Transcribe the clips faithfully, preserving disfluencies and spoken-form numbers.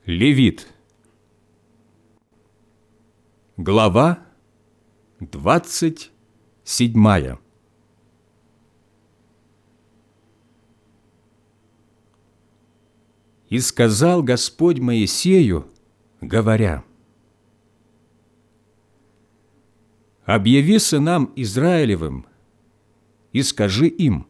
Левит. Глава двадцать седьмая. «И сказал Господь Моисею, говоря: объяви сынам Израилевым и скажи им: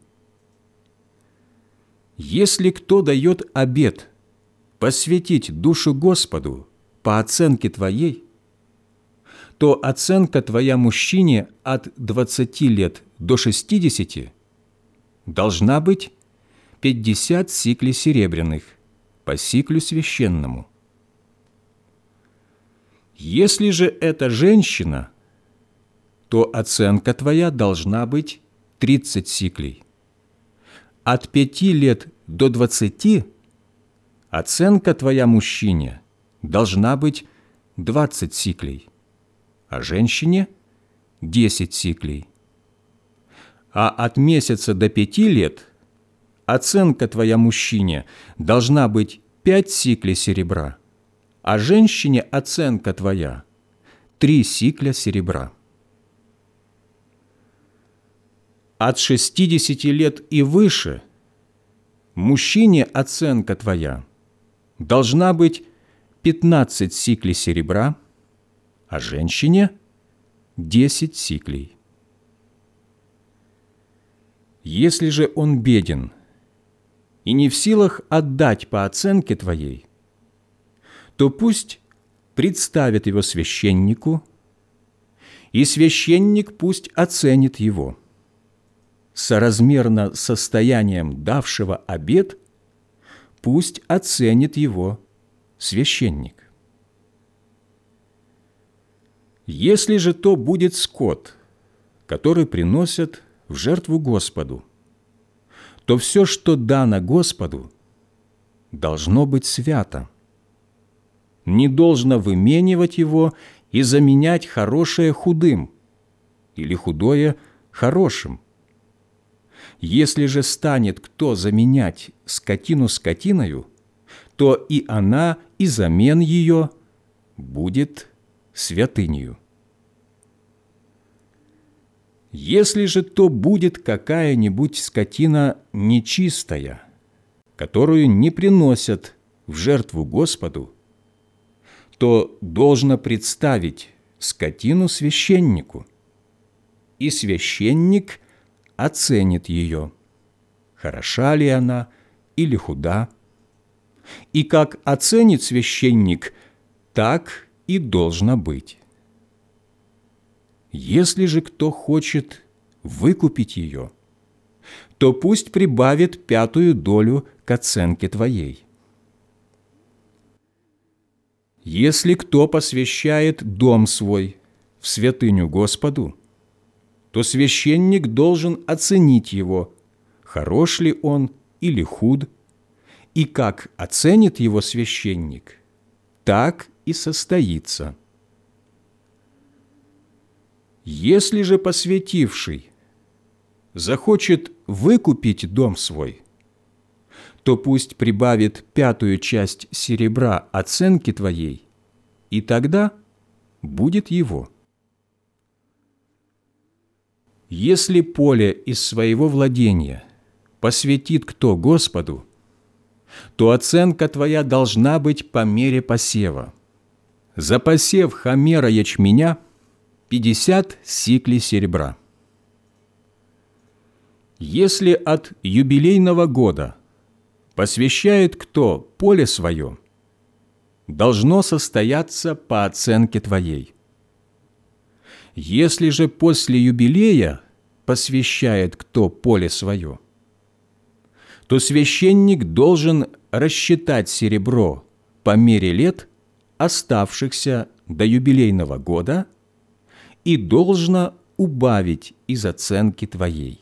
если кто дает обет посвятить душу Господу по оценке твоей, то оценка твоя мужчине от двадцати лет до шестидесяти должна быть пятьдесят сиклей серебряных по сиклю священному. Если же это женщина, то оценка твоя должна быть тридцать сиклей. От пяти лет до двадцати оценка твоя мужчине должна быть двадцать сиклей, а женщине – десять сиклей. А от месяца до пяти лет оценка твоя мужчине должна быть пять сиклей серебра, а женщине оценка твоя – три сикля серебра. От шестидесяти лет и выше мужчине оценка твоя должна быть пятнадцать сиклей серебра, а женщине – десять сиклей. Если же он беден и не в силах отдать по оценке твоей, то пусть представит его священнику, и священник пусть оценит его. Соразмерно состоянием давшего обет пусть оценит его священник. Если же то будет скот, который приносят в жертву Господу, то все, что дано Господу, должно быть свято. Не должно выменивать его и заменять хорошее худым или худое хорошим. Если же станет кто заменять скотину скотиною, то и она, и замен ее будет святынею. Если же то будет какая-нибудь скотина нечистая, которую не приносят в жертву Господу, то должно представить скотину священнику, и священник оценит ее, хороша ли она или худа, и как оценит священник, так и должно быть. Если же кто хочет выкупить ее, то пусть прибавит пятую долю к оценке твоей. Если кто посвящает дом свой в святыню Господу, то священник должен оценить его, хорош ли он или худ, и как оценит его священник, так и состоится. Если же посвятивший захочет выкупить дом свой, то пусть прибавит пятую часть серебра оценки твоей, и тогда будет его. Если поле из своего владения посвятит кто Господу, то оценка твоя должна быть по мере посева. За посев хомера ячменя пятьдесят сиклей серебра. Если от юбилейного года посвящает кто поле свое, должно состояться по оценке твоей. Если же после юбилея посвящает кто поле свое, то священник должен рассчитать серебро по мере лет, оставшихся до юбилейного года, и должно убавить из оценки твоей.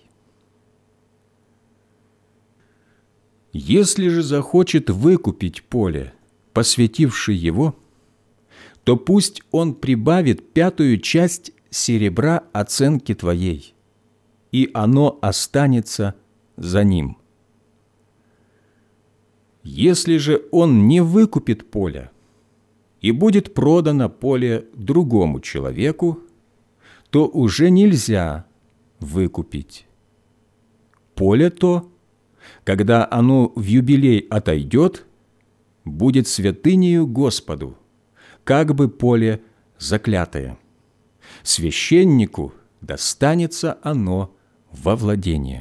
Если же захочет выкупить поле, посвятивший его, то пусть он прибавит пятую часть серебра оценки твоей, и оно останется за ним. Если же он не выкупит поле, и будет продано поле другому человеку, то уже нельзя выкупить. Поле то, когда оно в юбилей отойдет, будет святынею Господу, как бы поле заклятое. Священнику достанется оно во владение.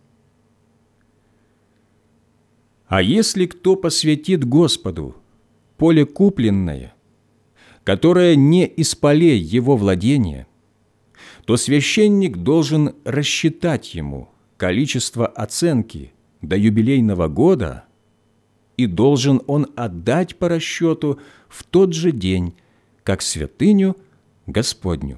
А если кто посвятит Господу поле купленное, которое не из полей его владения, то священник должен рассчитать ему количество оценки до юбилейного года, и должен он отдать по расчету в тот же день, как святыню Господню.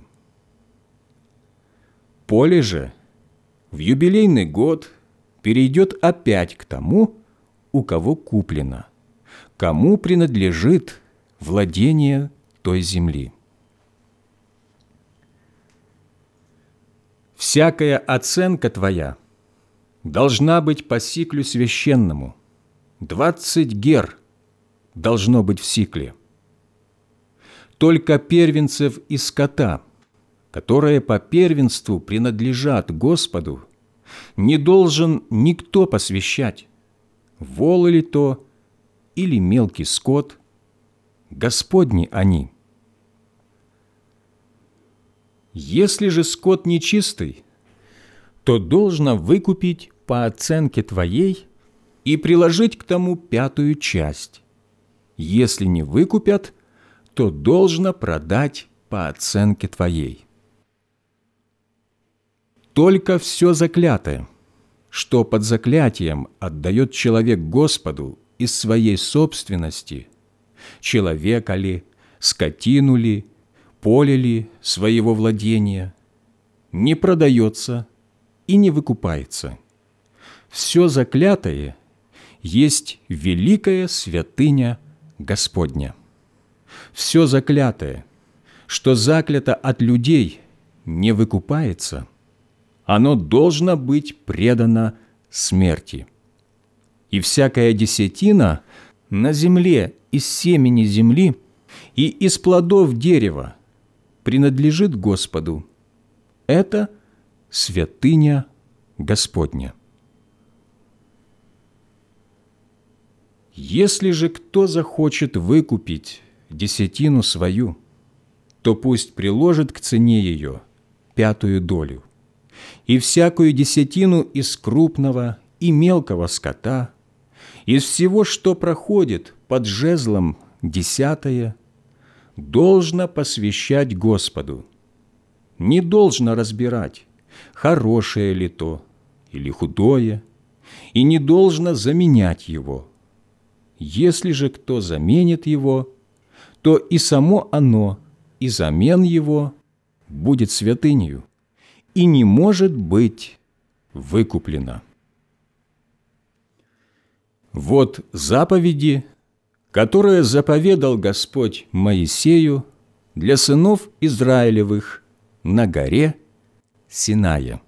Поле же в юбилейный год перейдет опять к тому, у кого куплено, кому принадлежит владение той земли. Всякая оценка твоя должна быть по сиклю священному. Двадцать гер должно быть в сикле. Только первенцев и скота, которые по первенству принадлежат Господу, не должен никто посвящать, волы ли то или мелкий скот, Господни они. Если же скот нечистый, то должно выкупить по оценке твоей и приложить к тому пятую часть. Если не выкупят, то должно продать по оценке твоей. Только все заклятое, что под заклятием отдает человек Господу из своей собственности, человека ли, скотину ли, поле ли своего владения, не продается и не выкупается. Все заклятое есть великая святыня Господня. Все заклятое, что заклято от людей, не выкупается, оно должно быть предано смерти. И всякая десятина на земле из семени земли и из плодов дерева принадлежит Господу. Это святыня Господня. Если же кто захочет выкупить десятину свою, то пусть приложит к цене ее пятую долю, и всякую десятину из крупного и мелкого скота, из всего, что проходит под жезлом десятое, должно посвящать Господу. Не должно разбирать, хорошее ли то или худое, и не должно заменять его. Если же кто заменит его, то и само оно, и замен его будет святынею, и не может быть выкуплено. Вот заповеди, которые заповедал Господь Моисею для сынов Израилевых на горе Синая.